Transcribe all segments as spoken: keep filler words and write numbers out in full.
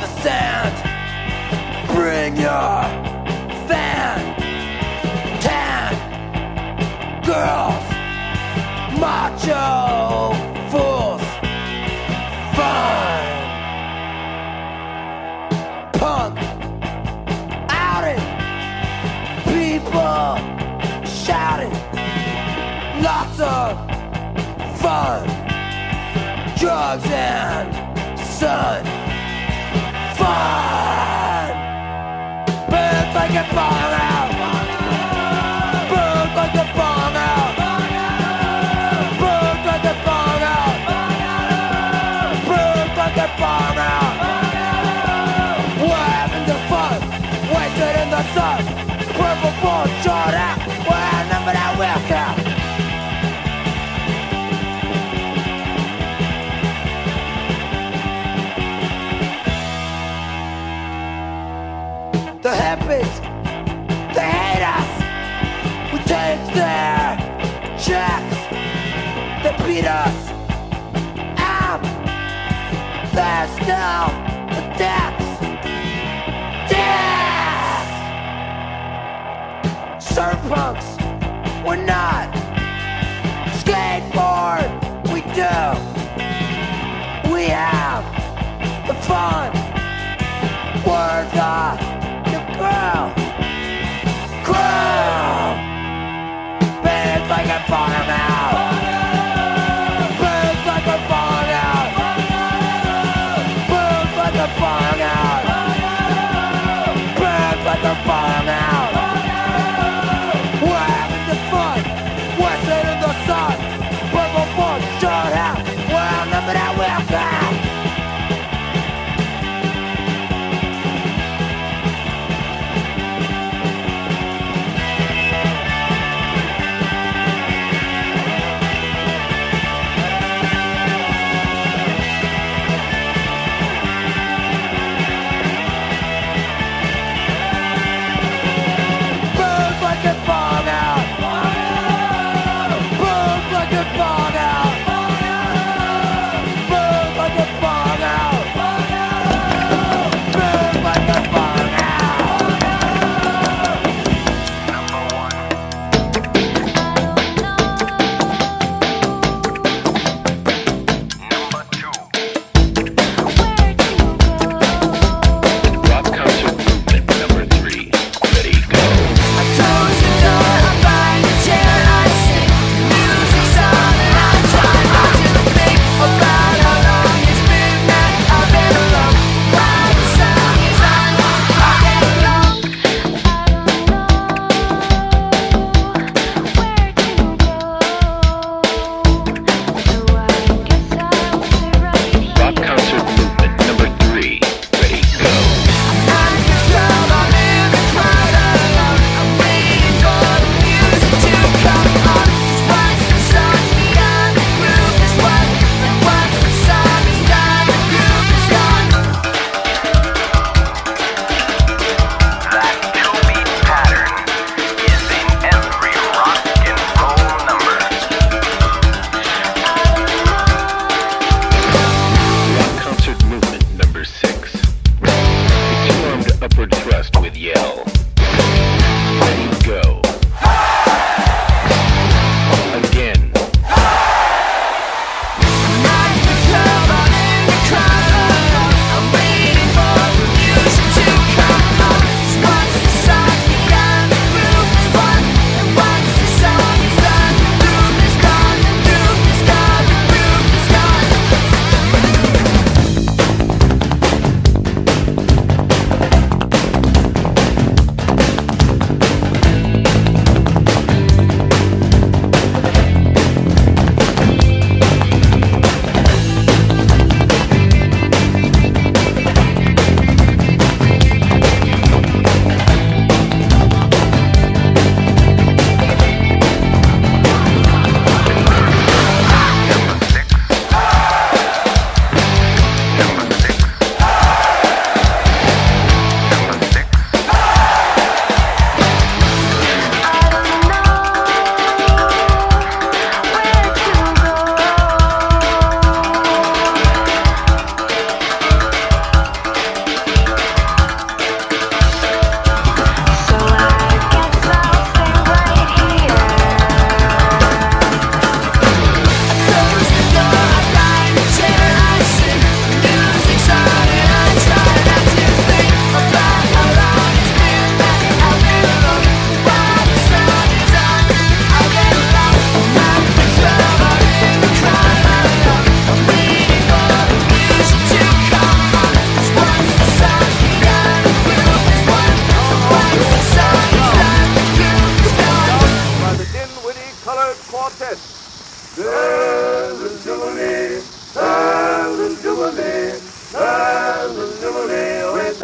sand. Bring your fan. Tan girls, macho fools, fun. Punk outing, people shouting, lots of fun. Drugs and sun, fun. Burns like a bomb out. Burns like a bomb out. Burns like a bomb out. Burns like a bomb out. We're having the fun, wasted in the sun. Purple ball short out. We're outnumbered, I will count. The hippies, they hate us. We take their checks. They beat us up. There's still the decks. Death! Surf punks, we're not. Skateboard, we do. We have the fun. We're the Crew, crew, birds like a farm out, birds like a farm out, birds like a farm out, birds like a farm out. We're having the fun, we're sitting in the sun, purple board short out, we're outnumbered, I will come.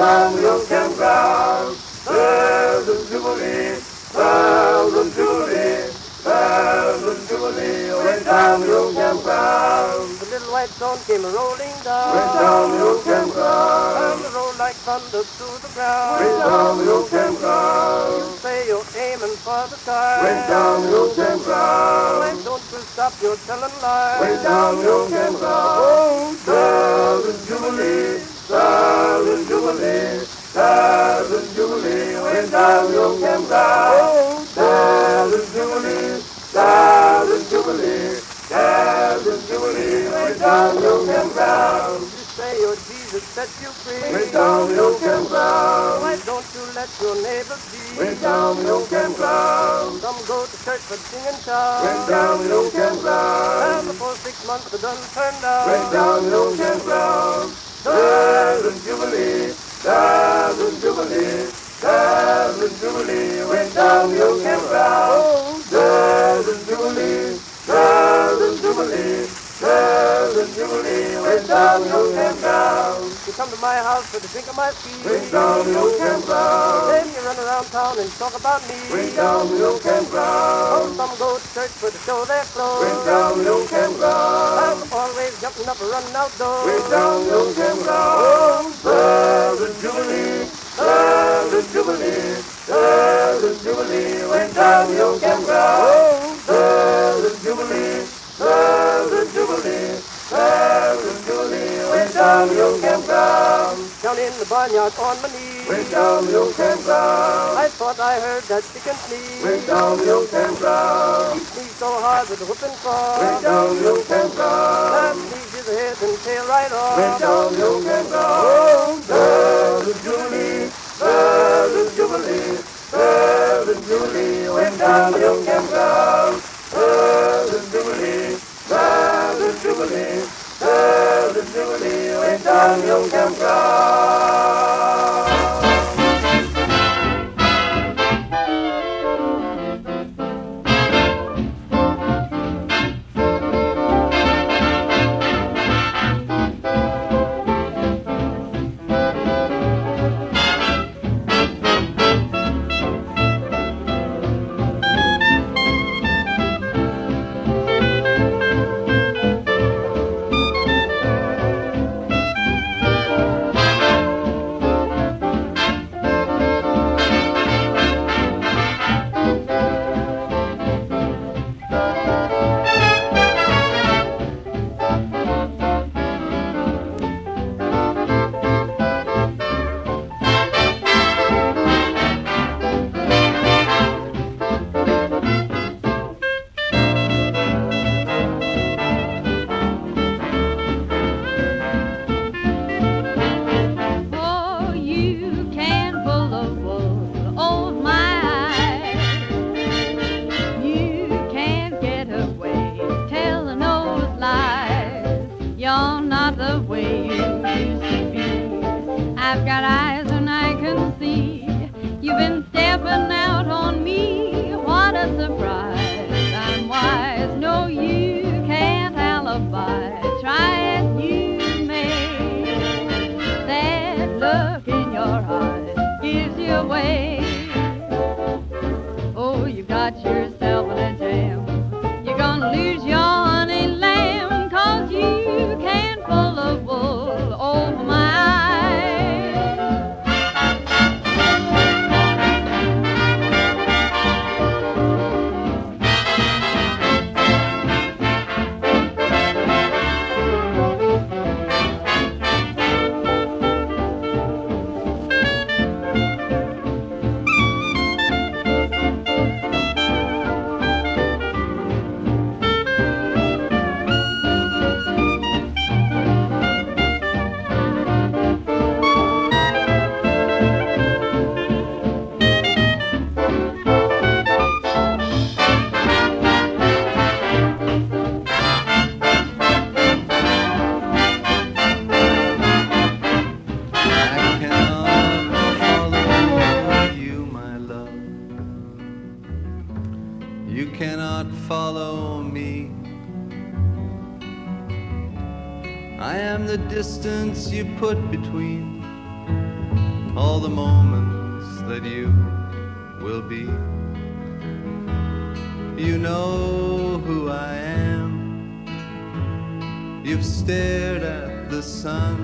down the old campground. Bells and Jubilee, bells and Jubilee, bells and Jubilee, went down the old campground. The little white stone came rolling down, Went down the old campground. and rolled like thunder to the ground. Went down the old campground. You say you're aiming for the sky. Went down the old campground. Why don't you stop your telling lies? Went down the old campground. Bells and Jubilee, bells and Jubilee, bells and Jubilee, went down the old campground. Bells and Jubilee, bells and Jubilee, bells and Jubilee, went down the old campground. You say your Jesus set you free. Went down the old campground. Why don't you let your neighbors be? Went down the old campground. Some go to church but sing and shout. Went down the old campground. And before six months the done turned out. Went down the old campground. Bells and Jubilee, bells and Jubilee, bells and Jubilee, went down the old campground. Bells and Jubilee, bells and Jubilee, bells and Jubilee, went down the old campground. You come to my house for the drink of my tea. Went down the old campground. Then you run around town and talk about me. Went down the old Oh, campground. some go to church for to show their clothes. Went down the old campground. I'm always jumping up and running outdoors. Went down the old campground. Bells and Jubilee, bells and Jubilee, bells and Jubilee, went down the old campground. Bells and Jubilee, bells and Jubilee, bells and Jubilee, went down the old campground. Down in the barnyard on my knees. Went down the old campground. I thought I heard that chicken sneeze. Went down the old campground. He sneezed so hard with the whooping cough. Went down the old That campground. sneezed his head and tail right off. Went down the old campground. Bells and Jubilee, bells and Jubilee, bells and Jubilee, went down the old campground. Bells and Jubilee, bells and Jubilee, bells and Jubilee, went down the old campground. I am the distance you put between all the moments that you will be. You know who I am. You've stared at the sun.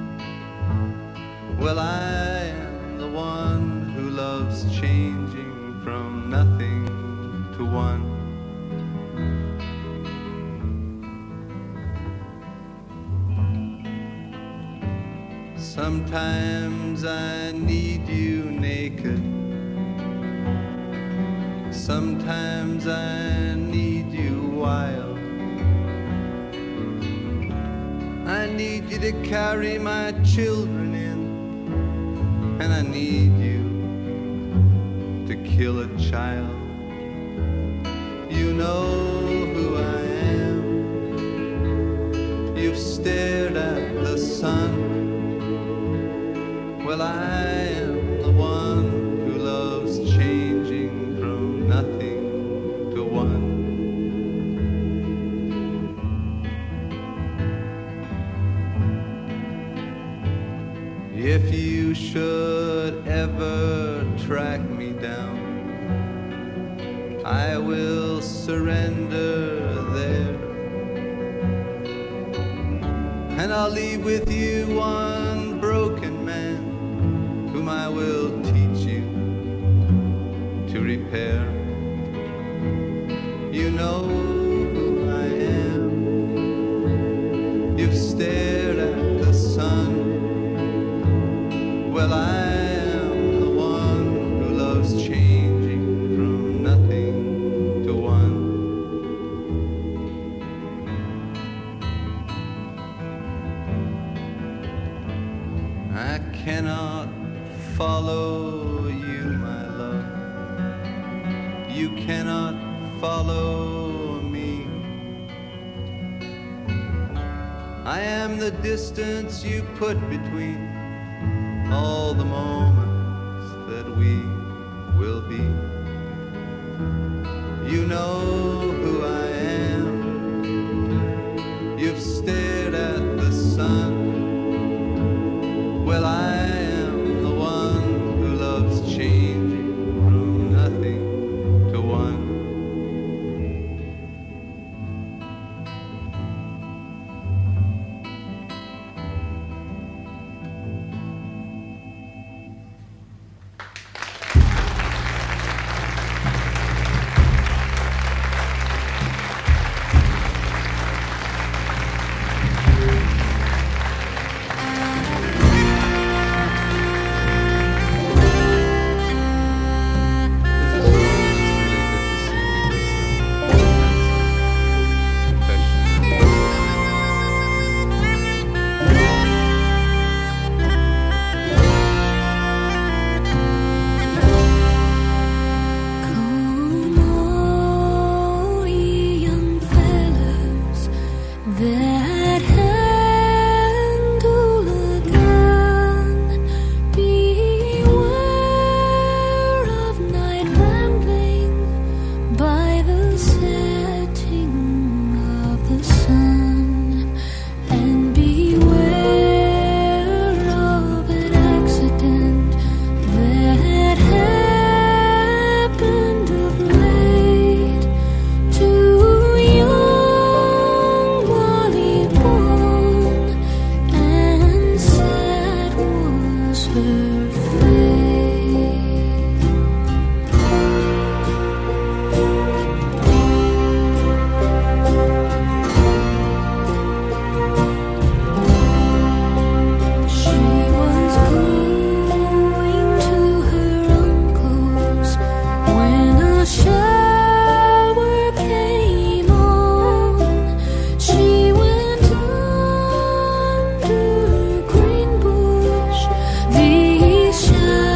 Well, I am the one who loves changing from nothing to one. Sometimes I need you naked. Sometimes I need you wild. I need you to carry my children in, and I need you to kill a child. You know who I am. You've stared at the sun. Well, I am the one who loves changing from nothing to one. If you should ever track me down, I will surrender there, and I'll leave with you one broken man whom I will teach you to repair. You know who I am. You've stared at the sun. Well, I am the one who loves changing from nothing to one. I cannot follow you, my love. You cannot follow me. I am the distance you put between all the moments that we will be. You know who I am. You've stared at the sun. Well, I am the one who loves changing from nothing to one. These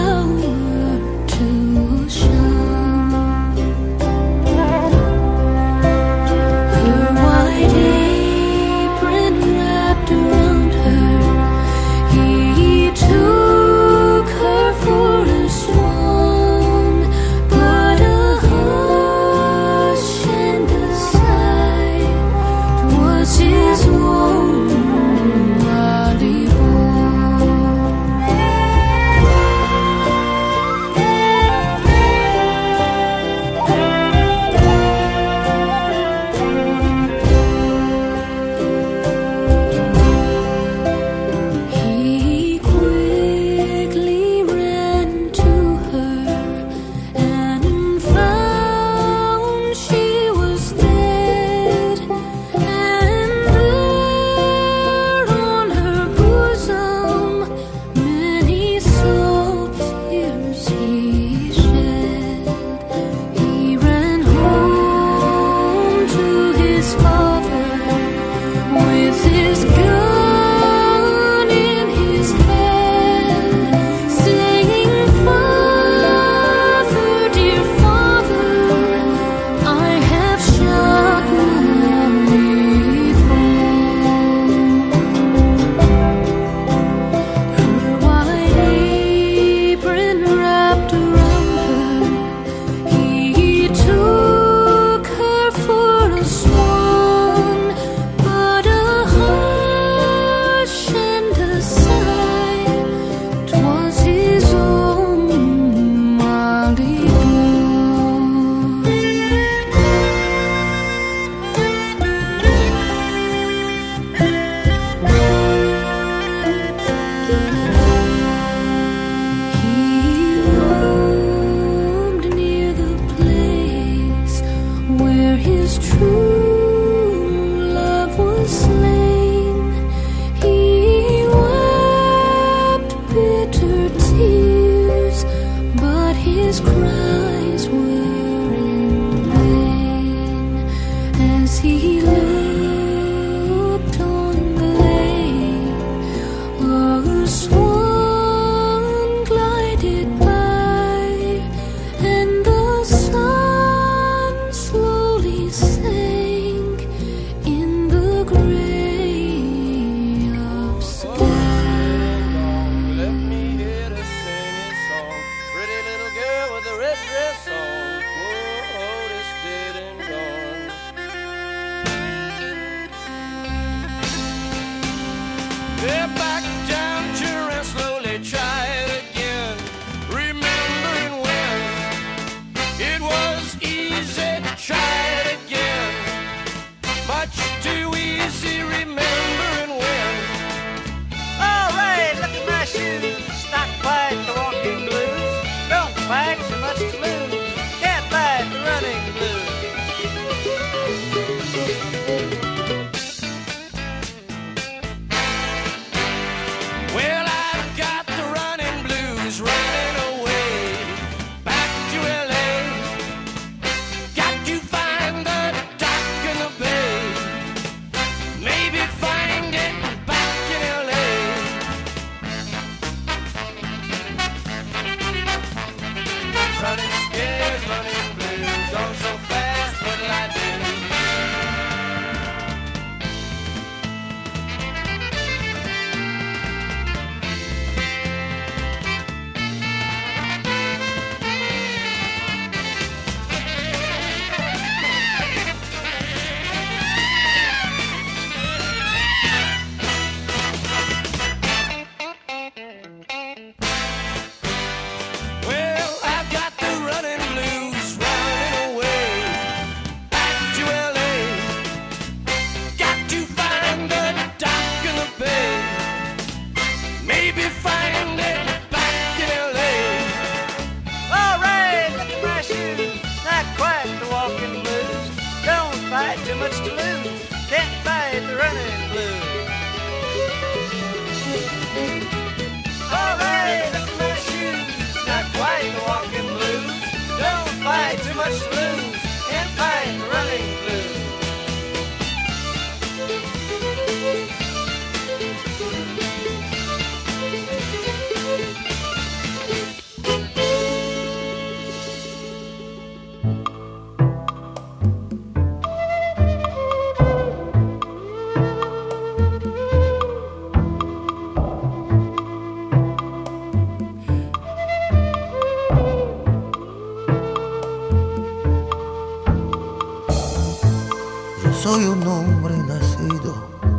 Soy un hombre nacido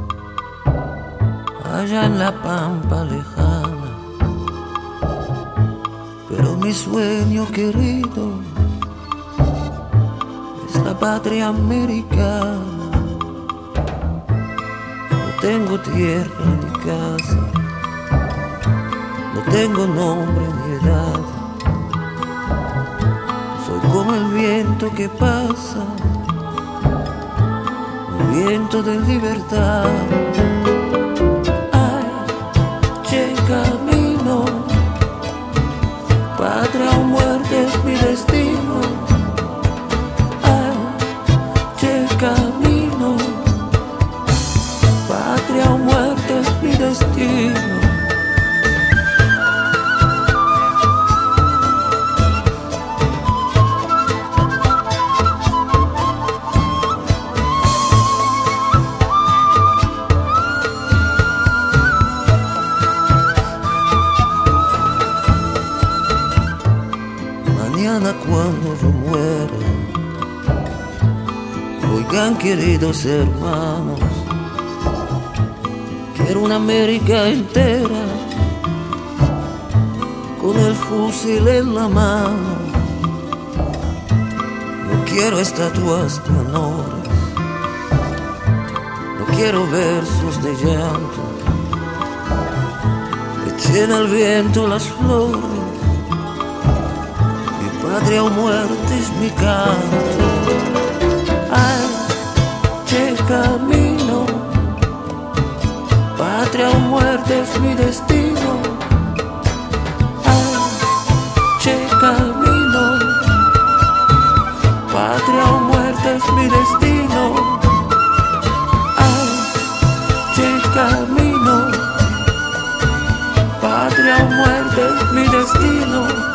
allá en la pampa lejana, pero mi sueño querido es la patria americana. No tengo tierra ni casa, no tengo nombre ni edad, soy como el viento que pasa, viento de libertad. Ay, che camino, patria o muerte es mi destino. Ay, che camino, patria o muerte es mi destino. Cuando yo muera, oigan queridos hermanos, quiero una América entera con el fusil en la mano. No quiero estatuas de honores, no quiero versos de llanto, echen al viento las flores. Patria o muerte es mi canto. Ay, che camino, patria o muerte es mi destino. Ay, che camino, muerte es mi destino. Ay, che camino, patria o muerte es mi destino.